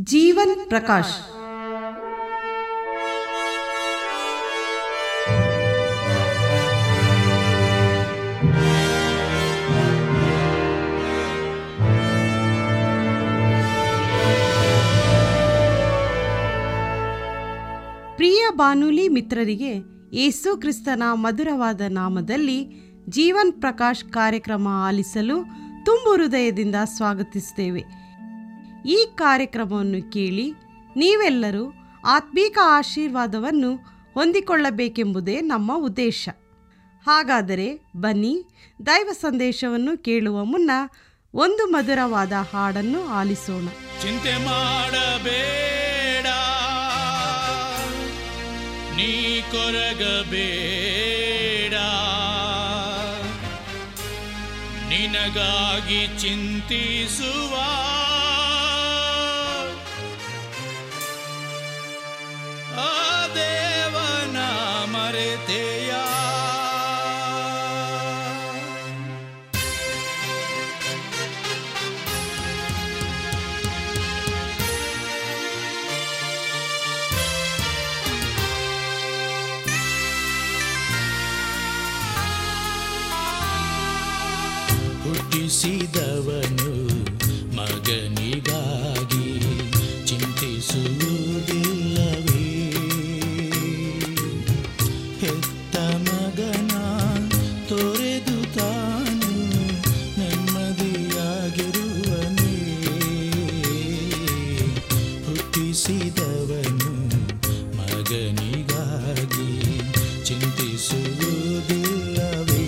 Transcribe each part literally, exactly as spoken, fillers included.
ಜೀವನ್ ಪ್ರಕಾಶ್. ಪ್ರಿಯ ಬಾನುಲಿ ಮಿತ್ರರಿಗೆ ಯೇಸು ಕ್ರಿಸ್ತನ ಮಧುರವಾದ ನಾಮದಲ್ಲಿ ಜೀವನ್ ಪ್ರಕಾಶ್ ಕಾರ್ಯಕ್ರಮ ಆಲಿಸಲು ತುಂಬು ಹೃದಯದಿಂದ ಸ್ವಾಗತಿಸುತ್ತೇವೆ. ಈ ಕಾರ್ಯಕ್ರಮವನ್ನು ಕೇಳಿ ನೀವೆಲ್ಲರೂ ಆತ್ಮೀಕ ಆಶೀರ್ವಾದವನ್ನು ಹೊಂದಿಕೊಳ್ಳಬೇಕೆಂಬುದೇ ನಮ್ಮ ಉದ್ದೇಶ. ಹಾಗಾದರೆ ಬನ್ನಿ, ದೈವ ಸಂದೇಶವನ್ನು ಕೇಳುವ ಮುನ್ನ ಒಂದು ಮಧುರವಾದ ಹಾಡನ್ನು ಆಲಿಸೋಣ. ಚಿಂತೆ ಮಾಡಬೇಡ, ನೀ ಕೊರಗಬೇಡ, ನಿನಗಾಗಿ ಚಿಂತಿಸುವ ಆ ದೇವನ ಮರೆತೆಯ. ಹುಟ್ಟಿಸಿದವನು ಮಗನಿಗಾಗಿ ಚಿಂತಿಸುವುದಿಲ್ಲವೇ? ಹೆತ್ತ ಮಗನ ತೊರೆದು ತಾನು ನೆಮ್ಮದಿಯಾಗಿರುವನೇ. ಹುಟ್ಟಿಸಿದವನು ಮಗನಿಗಾಗಿ ಚಿಂತಿಸುವುದಿಲ್ಲವೇ?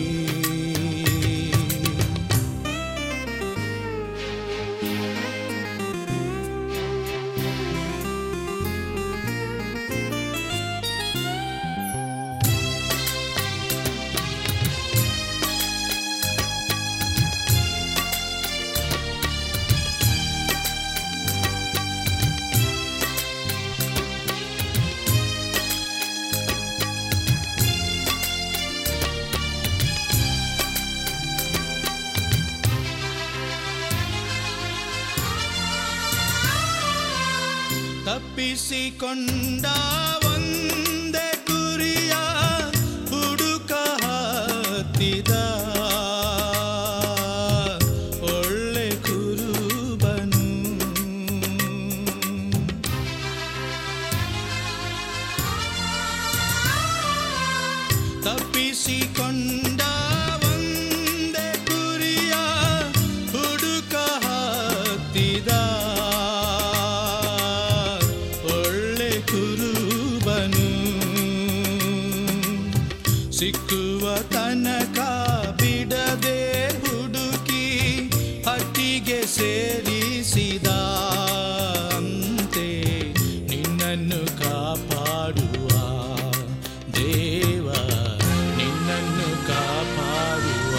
ತಪ್ಪಿಸಿಕೊಂಡ ಒಂದೇ ಗುರಿಯ ಹುಡುಕ ಹತ್ತಿದ ಒಳ್ಳೆ ಕುರುಬನು. ತಪ್ಪಿಸಿಕೊಂಡ ಒಂದೇ ಗುರಿಯ ಹುಡುಕ ಹತ್ತಿದ ಕುರುಬನು. ಸಿಕ್ಕುವ ತನಕ ಬಿಡದೆ ಹುಡುಕಿ ಹಟ್ಟಿಗೆ ಸೇರಿಸಿದ ಅಂತೆ ನಿನ್ನನ್ನು ಕಾಪಾಡುವ ದೇವ, ನಿನ್ನನ್ನು ಕಾಪಾಡುವ.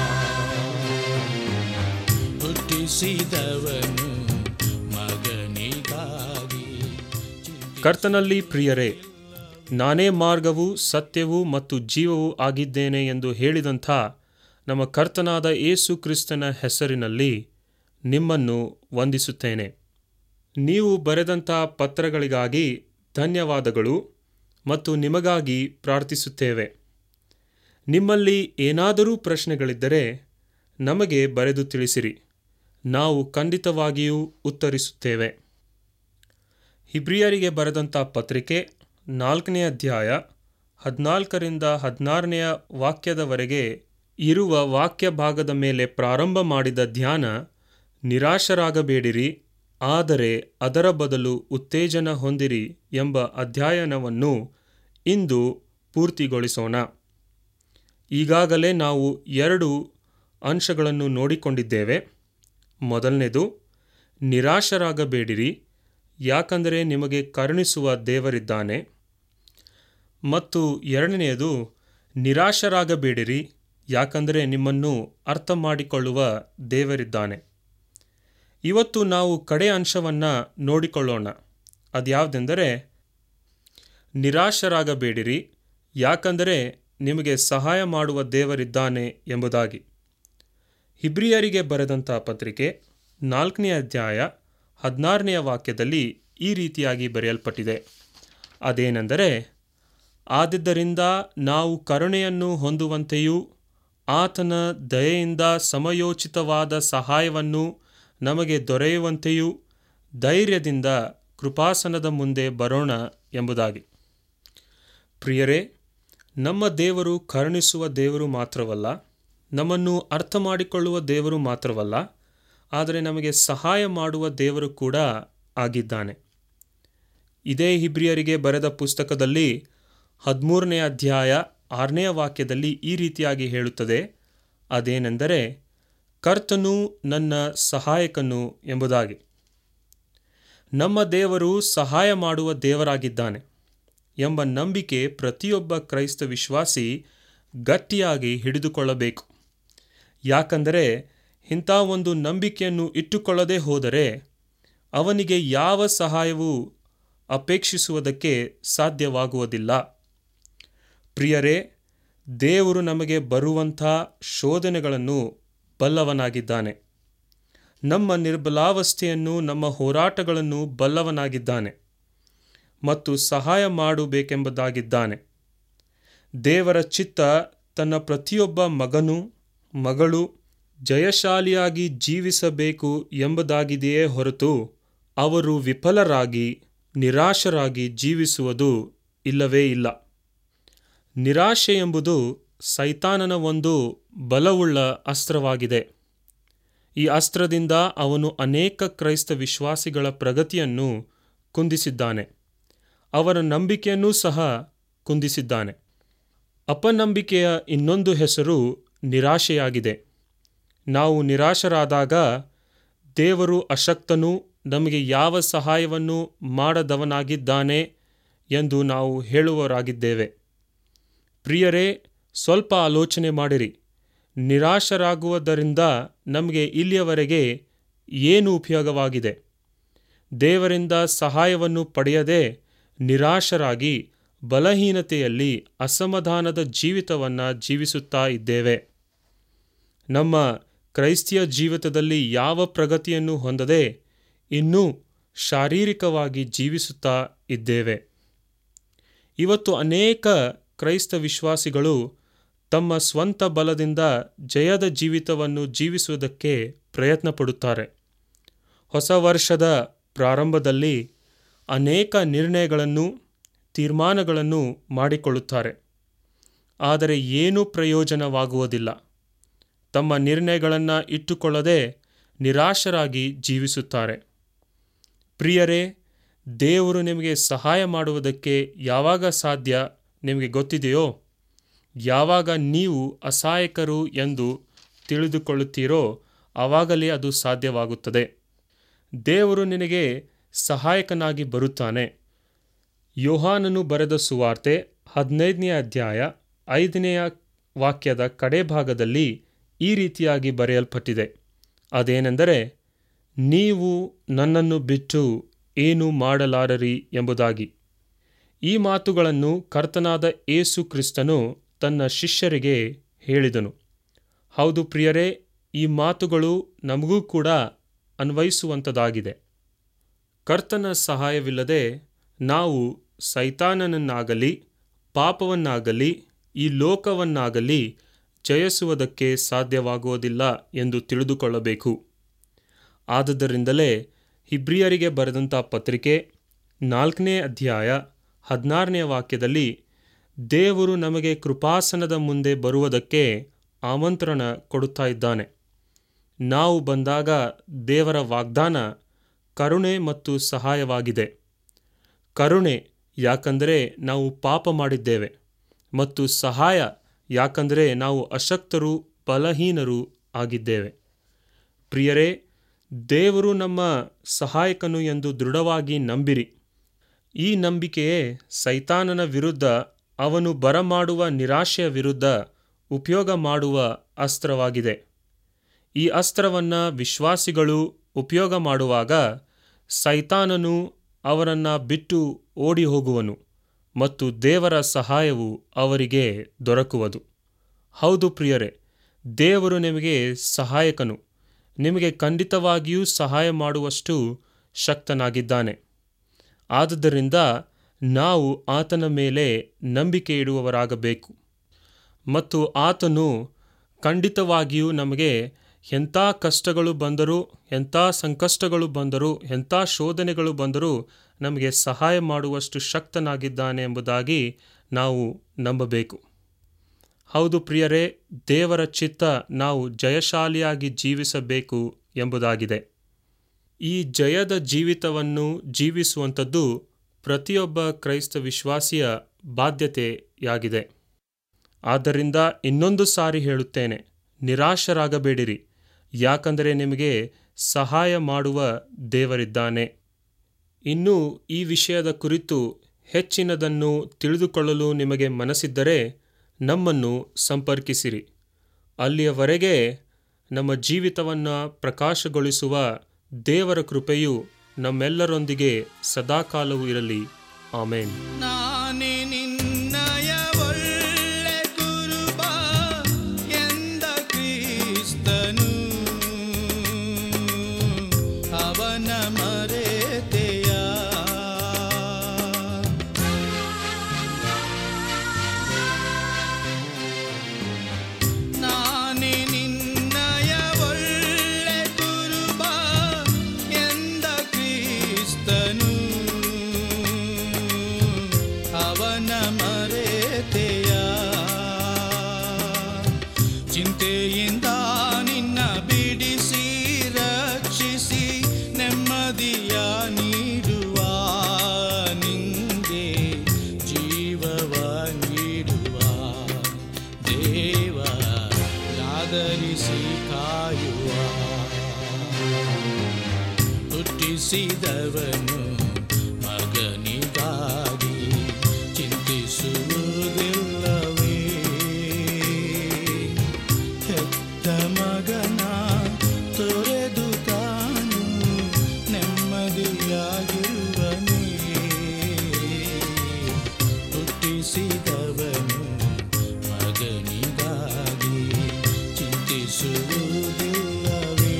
ಹುಟ್ಟಿಸಿದವನು ಮಗನಿಗಾಗಿ. ಕರ್ತನಲ್ಲಿ ಪ್ರಿಯರೇ, ನಾನೇ ಮಾರ್ಗವೂ ಸತ್ಯವೂ ಮತ್ತು ಜೀವವೂ ಆಗಿದ್ದೇನೆ ಎಂದು ಹೇಳಿದಂಥ ನಮ್ಮ ಕರ್ತನಾದ ಯೇಸು ಕ್ರಿಸ್ತನ ಹೆಸರಿನಲ್ಲಿ ನಿಮ್ಮನ್ನು ವಂದಿಸುತ್ತೇನೆ. ನೀವು ಬರೆದಂಥ ಪತ್ರಗಳಿಗಾಗಿ ಧನ್ಯವಾದಗಳು ಮತ್ತು ನಿಮಗಾಗಿ ಪ್ರಾರ್ಥಿಸುತ್ತೇವೆ. ನಿಮ್ಮಲ್ಲಿ ಏನಾದರೂ ಪ್ರಶ್ನೆಗಳಿದ್ದರೆ ನಮಗೆ ಬರೆದು ತಿಳಿಸಿರಿ, ನಾವು ಖಂಡಿತವಾಗಿಯೂ ಉತ್ತರಿಸುತ್ತೇವೆ. ಇಬ್ರಿಯರಿಗೆ ಬರೆದಂಥ ಪತ್ರಿಕೆ ನಾಲ್ಕನೇ ಅಧ್ಯಾಯ ಹದಿನಾಲ್ಕರಿಂದ ಹದಿನಾರನೆಯ ವಾಕ್ಯದವರೆಗೆ ಇರುವ ವಾಕ್ಯ ಭಾಗದ ಮೇಲೆ ಪ್ರಾರಂಭ ಮಾಡಿದ ಧ್ಯಾನ, ನಿರಾಶರಾಗಬೇಡಿರಿ ಆದರೆ ಅದರ ಬದಲು ಉತ್ತೇಜನ ಹೊಂದಿರಿ ಎಂಬ ಅಧ್ಯಯನವನ್ನು ಇಂದು ಪೂರ್ತಿಗೊಳಿಸೋಣ. ಈಗಾಗಲೇ ನಾವು ಎರಡು ಅಂಶಗಳನ್ನು ನೋಡಿಕೊಂಡಿದ್ದೇವೆ. ಮೊದಲನೇದು, ನಿರಾಶರಾಗಬೇಡಿರಿ ಯಾಕಂದರೆ ನಿಮಗೆ ಕರುಣಿಸುವ ದೇವರಿದ್ದಾನೆ. ಮತ್ತು ಎರಡನೆಯದು, ನಿರಾಶರಾಗಬೇಡಿರಿ ಯಾಕಂದರೆ ನಿಮ್ಮನ್ನು ಅರ್ಥ ಮಾಡಿಕೊಳ್ಳುವ ದೇವರಿದ್ದಾನೆ. ಇವತ್ತು ನಾವು ಕಡೆ ಅಂಶವನ್ನು ನೋಡಿಕೊಳ್ಳೋಣ. ಅದ್ಯಾವುದೆಂದರೆ, ನಿರಾಶರಾಗಬೇಡಿರಿ ಯಾಕಂದರೆ ನಿಮಗೆ ಸಹಾಯ ಮಾಡುವ ದೇವರಿದ್ದಾನೆ ಎಂಬುದಾಗಿ. ಇಬ್ರಿಯರಿಗೆ ಬರೆದಂಥ ಪತ್ರಿಕೆ ನಾಲ್ಕನೇ ಅಧ್ಯಾಯ ಹದಿನಾರನೆಯ ವಾಕ್ಯದಲ್ಲಿ ಈ ರೀತಿಯಾಗಿ ಬರೆಯಲ್ಪಟ್ಟಿದೆ. ಅದೇನೆಂದರೆ, ಆದುದರಿಂದ ನಾವು ಕರುಣೆಯನ್ನು ಹೊಂದುವಂತೆಯೂ ಆತನ ದಯೆಯಿಂದ ಸಮಯೋಚಿತವಾದ ಸಹಾಯವನ್ನು ನಮಗೆ ದೊರೆಯುವಂತೆಯೂ ಧೈರ್ಯದಿಂದ ಕೃಪಾಸನದ ಮುಂದೆ ಬರೋಣ ಎಂಬುದಾಗಿ. ಪ್ರಿಯರೇ, ನಮ್ಮ ದೇವರು ಕರುಣಿಸುವ ದೇವರು ಮಾತ್ರವಲ್ಲ, ನಮ್ಮನ್ನು ಅರ್ಥ ಮಾಡಿಕೊಳ್ಳುವ ದೇವರು ಮಾತ್ರವಲ್ಲ, ಆದರೆ ನಮಗೆ ಸಹಾಯ ಮಾಡುವ ದೇವರು ಕೂಡ ಆಗಿದ್ದಾನೆ. ಇದೇ ಹಿಬ್ರಿಯರಿಗೆ ಬರೆದ ಪುಸ್ತಕದಲ್ಲಿ ಹದಿಮೂರನೇ ಅಧ್ಯಾಯ ಆರನೇ ವಾಕ್ಯದಲ್ಲಿ ಈ ರೀತಿಯಾಗಿ ಹೇಳುತ್ತದೆ. ಅದೇನೆಂದರೆ, ಕರ್ತನು ನನ್ನ ಸಹಾಯಕನು ಎಂಬುದಾಗಿ. ನಮ್ಮ ದೇವರು ಸಹಾಯ ಮಾಡುವ ದೇವರಾಗಿದ್ದಾನೆ ಎಂಬ ನಂಬಿಕೆ ಪ್ರತಿಯೊಬ್ಬ ಕ್ರೈಸ್ತ ವಿಶ್ವಾಸಿ ಗಟ್ಟಿಯಾಗಿ ಹಿಡಿದುಕೊಳ್ಳಬೇಕು. ಯಾಕಂದರೆ ಇಂಥ ಒಂದು ನಂಬಿಕೆಯನ್ನು ಇಟ್ಟುಕೊಳ್ಳದೆ ಹೋದರೆ ಅವನಿಗೆ ಯಾವ ಸಹಾಯವೂ ಅಪೇಕ್ಷಿಸುವುದಕ್ಕೆ ಸಾಧ್ಯವಾಗುವುದಿಲ್ಲ. ಪ್ರಿಯರೇ, ದೇವರು ನಮಗೆ ಬರುವಂಥ ಶೋಧನೆಗಳನ್ನು ಬಲ್ಲವನಾಗಿದ್ದಾನೆ. ನಮ್ಮ ನಿರ್ಬಲಾವಸ್ಥೆಯನ್ನು, ನಮ್ಮ ಹೋರಾಟಗಳನ್ನು ಬಲ್ಲವನಾಗಿದ್ದಾನೆ ಮತ್ತು ಸಹಾಯ ಮಾಡಬೇಕೆಂಬುದಾಗಿದ್ದಾನೆ. ದೇವರ ಚಿತ್ತ ತನ್ನ ಪ್ರತಿಯೊಬ್ಬ ಮಗನು ಮಗಳು ಜಯಶಾಲಿಯಾಗಿ ಜೀವಿಸಬೇಕು ಎಂಬುದಾಗಿದೆಯೇ ಹೊರತು ಅವರು ವಿಫಲರಾಗಿ ನಿರಾಶರಾಗಿ ಜೀವಿಸುವುದು ಇಲ್ಲವೇ ಇಲ್ಲ. ನಿರಾಶೆ ಎಂಬುದು ಸೈತಾನನ ಒಂದು ಬಲವುಳ್ಳ ಅಸ್ತ್ರವಾಗಿದೆ. ಈ ಅಸ್ತ್ರದಿಂದ ಅವನು ಅನೇಕ ಕ್ರೈಸ್ತ ವಿಶ್ವಾಸಿಗಳ ಪ್ರಗತಿಯನ್ನು ಕುಂದಿಸಿದ್ದಾನೆ, ಅವರ ನಂಬಿಕೆಯನ್ನೂ ಸಹ ಕುಂದಿಸಿದ್ದಾನೆ. ಅಪನಂಬಿಕೆಯ ಇನ್ನೊಂದು ಹೆಸರು ನಿರಾಶೆಯಾಗಿದೆ. ನಾವು ನಿರಾಶರಾದಾಗ ದೇವರು ಅಶಕ್ತನು, ನಮಗೆ ಯಾವ ಸಹಾಯವನ್ನು ಮಾಡದವನಾಗಿದ್ದಾನೆ ಎಂದು ನಾವು ಹೇಳುವವರಾಗಿದ್ದೇವೆ. ಪ್ರಿಯರೇ, ಸ್ವಲ್ಪ ಆಲೋಚನೆ ಮಾಡಿರಿ. ನಿರಾಶರಾಗುವುದರಿಂದ ನಮಗೆ ಇಲ್ಲಿಯವರೆಗೆ ಏನು ಉಪಯೋಗವಾಗಿದೆ? ದೇವರಿಂದ ಸಹಾಯವನ್ನು ಪಡೆಯದೆ ನಿರಾಶರಾಗಿ ಬಲಹೀನತೆಯಲ್ಲಿ ಅಸಮಾಧಾನದ ಜೀವಿತವನ್ನು ಜೀವಿಸುತ್ತಾ ಇದ್ದೇವೆ. ನಮ್ಮ ಕ್ರೈಸ್ತಿಯ ಜೀವಿತದಲ್ಲಿ ಯಾವ ಪ್ರಗತಿಯನ್ನು ಹೊಂದದೆ ಇನ್ನೂ ಶಾರೀರಿಕವಾಗಿ ಜೀವಿಸುತ್ತಾ ಇದ್ದೇವೆ. ಇವತ್ತು ಅನೇಕ ಕ್ರೈಸ್ತ ವಿಶ್ವಾಸಿಗಳು ತಮ್ಮ ಸ್ವಂತ ಬಲದಿಂದ ಜಯದ ಜೀವಿತವನ್ನು ಜೀವಿಸುವುದಕ್ಕೆ ಪ್ರಯತ್ನ ಪಡುತ್ತಾರೆ. ಹೊಸ ವರ್ಷದ ಪ್ರಾರಂಭದಲ್ಲಿ ಅನೇಕ ನಿರ್ಣಯಗಳನ್ನು, ತೀರ್ಮಾನಗಳನ್ನು ಮಾಡಿಕೊಳ್ಳುತ್ತಾರೆ. ಆದರೆ ಏನೂ ಪ್ರಯೋಜನವಾಗುವುದಿಲ್ಲ. ತಮ್ಮ ನಿರ್ಣಯಗಳನ್ನು ಇಟ್ಟುಕೊಳ್ಳದೆ ನಿರಾಶರಾಗಿ ಜೀವಿಸುತ್ತಾರೆ. ಪ್ರಿಯರೇ, ದೇವರು ನಿಮಗೆ ಸಹಾಯ ಮಾಡುವುದಕ್ಕೆ ಯಾವಾಗ ಸಾಧ್ಯ ನಿಮಗೆ ಗೊತ್ತಿದೆಯೋ? ಯಾವಾಗ ನೀವು ಅಸಹಾಯಕರು ಎಂದು ತಿಳಿದುಕೊಳ್ಳುತ್ತೀರೋ ಆವಾಗಲೇ ಅದು ಸಾಧ್ಯವಾಗುತ್ತದೆ. ದೇವರು ನಿನಗೆ ಸಹಾಯಕನಾಗಿ ಬರುತ್ತಾನೆ. ಯೋಹಾನನು ಬರೆದ ಸುವಾರ್ತೆ ಹದಿನೈದನೇ ಅಧ್ಯಾಯ ಐದನೆಯ ವಾಕ್ಯದ ಕಡೆ ಭಾಗದಲ್ಲಿ ಈ ರೀತಿಯಾಗಿ ಬರೆಯಲ್ಪಟ್ಟಿದೆ. ಅದೇನೆಂದರೆ, ನೀವು ನನ್ನನ್ನು ಬಿಟ್ಟು ಏನು ಮಾಡಲಾರರಿ ಎಂಬುದಾಗಿ. ಈ ಮಾತುಗಳನ್ನು ಕರ್ತನಾದ ಯೇಸು ಕ್ರಿಸ್ತನು ತನ್ನ ಶಿಷ್ಯರಿಗೆ ಹೇಳಿದನು. ಹೌದು ಪ್ರಿಯರೇ, ಈ ಮಾತುಗಳು ನಮಗೂ ಕೂಡ ಅನ್ವಯಿಸುವಂಥದ್ದಾಗಿದೆ. ಕರ್ತನ ಸಹಾಯವಿಲ್ಲದೆ ನಾವು ಸೈತಾನನನ್ನಾಗಲಿ ಪಾಪವನ್ನಾಗಲಿ ಈ ಲೋಕವನ್ನಾಗಲಿ ಜಯಿಸುವುದಕ್ಕೆ ಸಾಧ್ಯವಾಗುವುದಿಲ್ಲ ಎಂದು ತಿಳಿದುಕೊಳ್ಳಬೇಕು. ಆದುದರಿಂದಲೇ ಹಿಬ್ರಿಯರಿಗೆ ಬರೆದಂಥ ಪತ್ರಿಕೆ ನಾಲ್ಕನೇ ಅಧ್ಯಾಯ ಹದಿನಾರನೇ ವಾಕ್ಯದಲ್ಲಿ ದೇವರು ನಮಗೆ ಕೃಪಾಸನದ ಮುಂದೆ ಬರುವುದಕ್ಕೆ ಆಮಂತ್ರಣ ಕೊಡುತ್ತಾ ಇದ್ದಾನೆ. ನಾವು ಬಂದಾಗ ದೇವರ ವಾಗ್ದಾನ ಕರುಣೆ ಮತ್ತು ಸಹಾಯವಾಗಿದೆ. ಕರುಣೆ ಯಾಕಂದರೆ ನಾವು ಪಾಪ ಮಾಡಿದ್ದೇವೆ, ಮತ್ತು ಸಹಾಯ ಯಾಕಂದರೆ ನಾವು ಅಶಕ್ತರು ಬಲಹೀನರು ಆಗಿದ್ದೇವೆ. ಪ್ರಿಯರೇ, ದೇವರು ನಮ್ಮ ಸಹಾಯಕನು ಎಂದು ದೃಢವಾಗಿ ನಂಬಿರಿ. ಈ ನಂಬಿಕೆಯೇ ಸೈತಾನನ ವಿರುದ್ಧ, ಅವನು ಬರಮಾಡುವ ನಿರಾಶೆಯ ವಿರುದ್ಧ ಉಪಯೋಗ ಮಾಡುವ ಅಸ್ತ್ರವಾಗಿದೆ. ಈ ಅಸ್ತ್ರವನ್ನು ವಿಶ್ವಾಸಿಗಳು ಉಪಯೋಗ ಮಾಡುವಾಗ ಸೈತಾನನು ಅವರನ್ನು ಬಿಟ್ಟು ಓಡಿ ಹೋಗುವನು ಮತ್ತು ದೇವರ ಸಹಾಯವು ಅವರಿಗೆ ದೊರಕುವುದು. ಹೌದು ಪ್ರಿಯರೇ, ದೇವರು ನಿಮಗೆ ಸಹಾಯಕನು. ನಿಮಗೆ ಖಂಡಿತವಾಗಿಯೂ ಸಹಾಯ ಮಾಡುವಷ್ಟು ಶಕ್ತನಾಗಿದ್ದಾನೆ. ಆದುದರಿಂದ ನಾವು ಆತನ ಮೇಲೆ ನಂಬಿಕೆ ಇಡುವವರಾಗಬೇಕು ಮತ್ತು ಆತನು ಖಂಡಿತವಾಗಿಯೂ ನಮಗೆ ಎಂಥ ಕಷ್ಟಗಳು ಬಂದರೂ, ಎಂಥ ಸಂಕಷ್ಟಗಳು ಬಂದರೂ, ಎಂಥ ಶೋಧನೆಗಳು ಬಂದರೂ ನಮಗೆ ಸಹಾಯ ಮಾಡುವಷ್ಟು ಶಕ್ತನಾಗಿದ್ದಾನೆ ಎಂಬುದಾಗಿ ನಾವು ನಂಬಬೇಕು. ಹೌದು ಪ್ರಿಯರೇ, ದೇವರ ಚಿತ್ತ ನಾವು ಜಯಶಾಲಿಯಾಗಿ ಜೀವಿಸಬೇಕು ಎಂಬುದಾಗಿದೆ. ಈ ಜಯದ ಜೀವಿತವನ್ನು ಜೀವಿಸುವಂಥದ್ದು ಪ್ರತಿಯೊಬ್ಬ ಕ್ರೈಸ್ತ ವಿಶ್ವಾಸಿಯ ಬಾಧ್ಯತೆಯಾಗಿದೆ. ಆದ್ದರಿಂದ ಇನ್ನೊಂದು ಸಾರಿ ಹೇಳುತ್ತೇನೆ, ನಿರಾಶರಾಗಬೇಡಿರಿ, ಯಾಕಂದರೆ ನಿಮಗೆ ಸಹಾಯ ಮಾಡುವ ದೇವರಿದ್ದಾನೆ. ಇನ್ನೂ ಈ ವಿಷಯದ ಕುರಿತು ಹೆಚ್ಚಿನದನ್ನು ತಿಳಿದುಕೊಳ್ಳಲು ನಿಮಗೆ ಮನಸ್ಸಿದ್ದರೆ ನಮ್ಮನ್ನು ಸಂಪರ್ಕಿಸಿರಿ. ಅಲ್ಲಿಯವರೆಗೆ ನಮ್ಮ ಜೀವಿತವನ್ನು ಪ್ರಕಾಶಗೊಳಿಸುವ ದೇವರ ಕೃಪೆಯು ನಮ್ಮೆಲ್ಲರೊಂದಿಗೆ ಸದಾಕಾಲವೂ ಇರಲಿ. ಆಮೇನ್. ನಾನೇ ನಿನ್ನಯ ಒಳ್ಳೆ ಕುರುಬ ಎಂದ ಕ್ರಿಸ್ತನು, ಅವನ ಮರೆತೆಯ. ನಾನೇ ನಿನ್ನಯ ಒಳ್ಳೆ ಕುರುಬ ಎಂದ ಕ್ರಿಸ್ತನು, ಅವನ ಮರೆತೆಯ. ಚಿಂತೆಯಿಂದ ನಿನ್ನ ಬಿಡಿಸಿ ರಕ್ಷಿಸಿ ನೆಮ್ಮದಿಯ ನೀಡುವ ನಿಂಗೆ ಜೀವವ ನೀಡುವ ದೇವ ಆದರಿಸಿ ಕಾಯುವ. ಹುಟ್ಟಿಸಿದವನು ಮಗನಿಗಾಗಿ ಚಿಂತಿಸುವುದಿಲ್ಲವೇ? ಹೆತ್ತ ಮಗನ ತೊರೆದು ತಾನು ನೆಮ್ಮದಿಯಾಗಿರುವನೇ. ಹುಟ್ಟಿಸಿದವನು ಮಗನಿಗಾಗಿ ಚಿಂತಿಸುವುದಿಲ್ಲವೇ?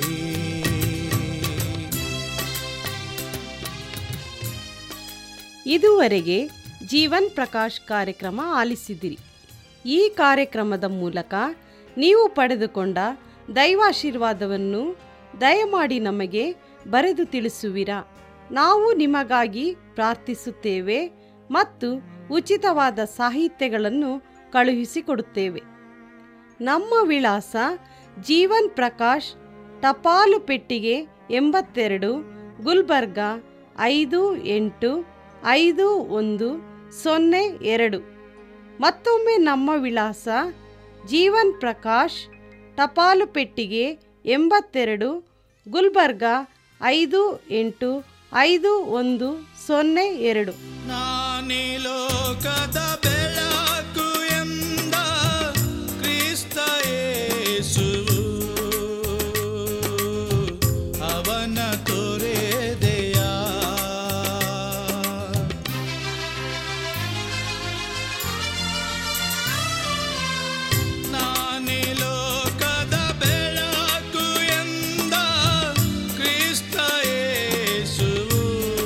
ಇದುವರೆಗೆ ಜೀವನ್ ಪ್ರಕಾಶ್ ಕಾರ್ಯಕ್ರಮ ಆಲಿಸಿದಿರಿ. ಈ ಕಾರ್ಯಕ್ರಮದ ಮೂಲಕ ನೀವು ಪಡೆದುಕೊಂಡ ದೈವಾಶೀರ್ವಾದವನ್ನು ದಯಮಾಡಿ ನಮಗೆ ಬರೆದು ತಿಳಿಸುವಿರಾ? ನಾವು ನಿಮಗಾಗಿ ಪ್ರಾರ್ಥಿಸುತ್ತೇವೆ ಮತ್ತು ಉಚಿತವಾದ ಸಾಹಿತ್ಯಗಳನ್ನು ಕಳುಹಿಸಿಕೊಡುತ್ತೇವೆ. ನಮ್ಮ ವಿಳಾಸ ಜೀವನ್ ಪ್ರಕಾಶ್, ಟಪಾಲು ಪೆಟ್ಟಿಗೆ ಎಂಬತ್ತೆರಡು, ಗುಲ್ಬರ್ಗಾ ಐದು ಎಂಟು ಐದು ಒಂದು ಸೊನ್ನೆ ಎರಡು. ಮತ್ತೊಮ್ಮೆ ನಮ್ಮ ವಿಳಾಸ ಜೀವನ್ ಪ್ರಕಾಶ್, ಟಪಾಲು ಪೆಟ್ಟಿಗೆ ಎಂಬತ್ತೆರಡು, ಗುಲ್ಬರ್ಗಾ ಐದು ಎಂಟು ಐದು ಒಂದು ಸೊನ್ನೆ ಎರಡು. ನಾನೇ ಲೋಕದ ಬೆಳಕು ಎಂದ ಕ್ರಿಸ್ತ ಯೇಸುವು, ಅವನ ತೊರೆದೆಯ. ನಾನೇ ಲೋಕದ ಬೆಳಕು ಎಂದ ಕ್ರಿಸ್ತ ಯೇಸುವು,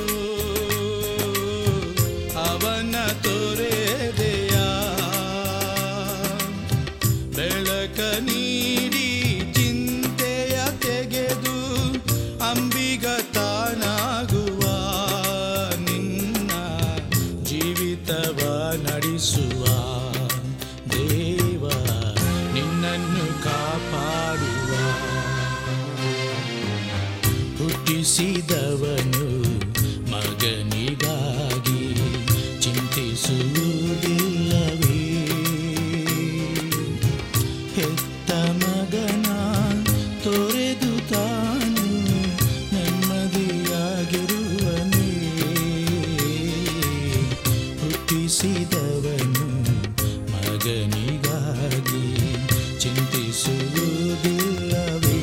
ಅವನ ತೊರೆದೆಯ. ಬೆಳಕ ನೀಡಿ ಚಿಂತೆಯ ತೆಗೆದು ಅಂಬಿಗ ತಾನಾಗುವ ನಿನ್ನ ಜೀವಿತವ ನಡೆಸುವ ದೇವ ನಿನ್ನನ್ನು ಕಾಪಾಡುವ. ಹುಟ್ಟಿಸಿದವನು ಮಗನಿಗಾಗಿ ಚಿಂತಿಸುವುದಿಲ್ಲವೇ? ಹೆತ್ತ ಮಗನ ತೊರೆದು ತಾನು ನೆಮ್ಮದಿಯಾಗಿರುವನೇ. ಹುಟ್ಟಿಸಿದವನು ಮಗನಿಗಾಗಿ ಚಿಂತಿಸುವುದಿಲ್ಲವೇ?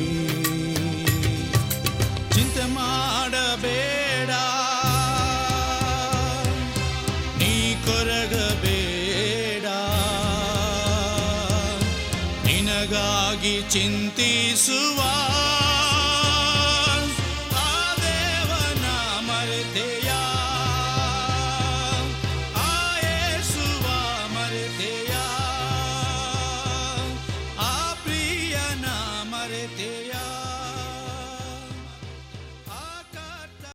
ಚಿಂತೆ ಮಾಡಬೇಡ, ನೀ ಕೊರಗಬೇಡ, ನಿನಗಾಗಿ ಚಿಂತಿಸುವ